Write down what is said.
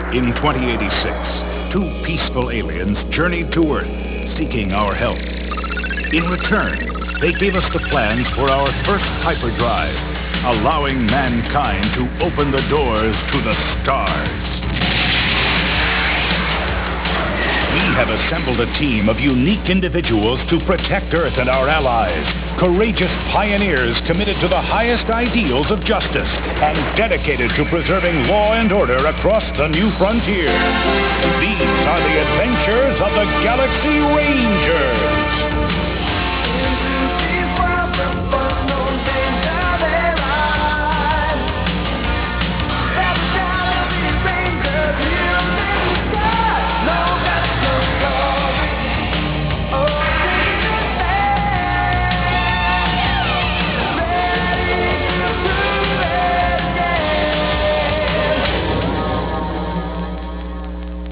In 2086, two peaceful aliens journeyed to Earth, seeking our help. In return, they gave us the plans for our first hyperdrive, allowing mankind to open the doors to the stars. We have assembled a team of unique individuals to protect Earth and our allies. Courageous pioneers committed to the highest ideals of justice and dedicated to preserving law and order across the new frontier. These are the adventures of the Galaxy Rangers.